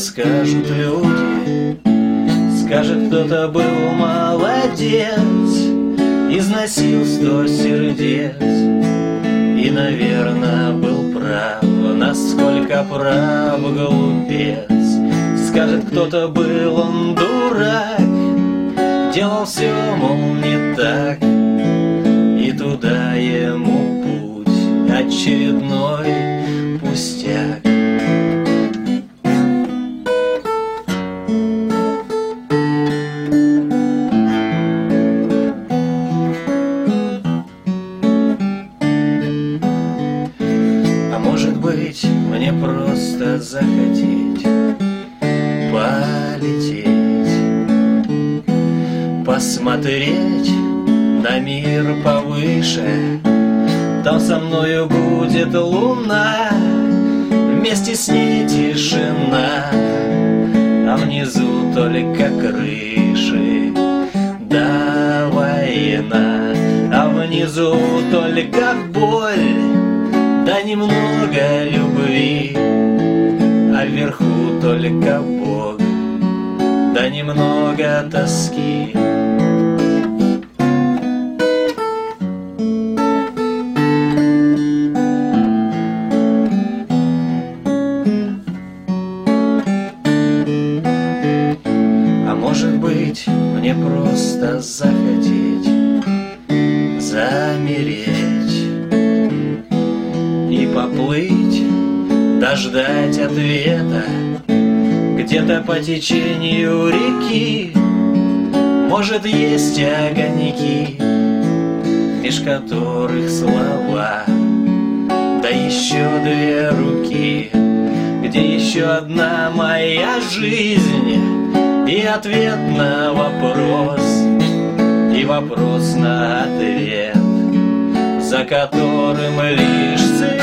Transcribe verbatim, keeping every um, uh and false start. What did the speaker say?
скажут люди. Скажет, кто-то был молодец, износил сто сердец, и, наверное, был прав, насколько прав глупец. Скажет, кто-то был он дурак, делал все, мол, не так, и туда ему путь очередной пустяк. А может быть, мне просто захотеть полететь, посмотреть на мир повыше. Там со мною будет луна, вместе с ней тишина, а внизу только крыши да война. А внизу только боль, да немного любви, а вверху только Бог, да немного тоски. А может быть, мне просто захотеть замереть и поплыть, дождать ответа где-то по течению реки. Может, есть огоньки, меж которых слова, да еще две руки, где еще одна моя жизнь и ответ на вопрос, и вопрос на ответ, за которым лишь цель.